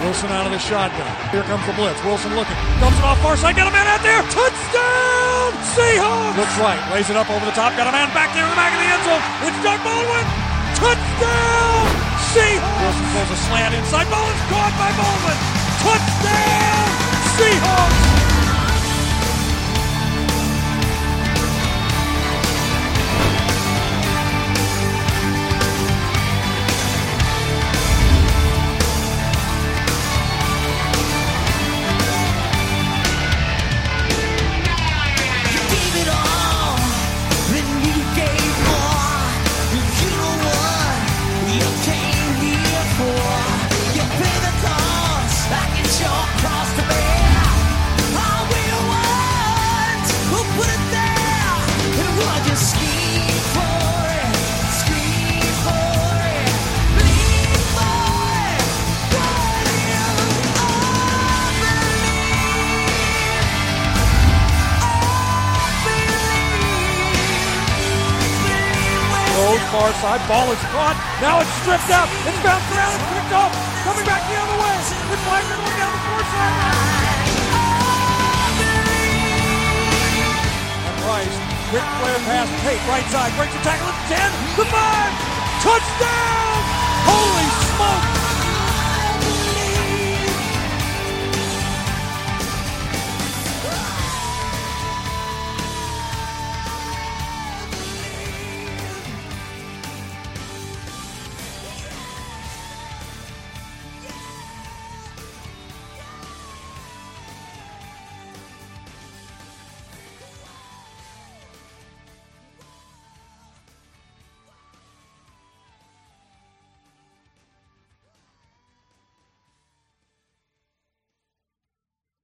Wilson out of the shotgun. Here comes the blitz. Wilson looking. Dumps it off far side. Got a man out there. Touchdown! Seahawks! Looks right. Lays it up over the top. Got a man back there in the back of the end zone. It's Doug Baldwin. Touchdown! Seahawks! Wilson throws a slant inside. Baldwin's caught by Baldwin. Touchdown! Seahawks! Far side, ball is caught. Now it's stripped out. It's bounced around. It's picked off. Coming back the other way. It's Wagner going down the far sideline. And Rice, quick flare pass. Tate, right side, breaks the tackle at 10, the 5. Touchdown! Holy smoke!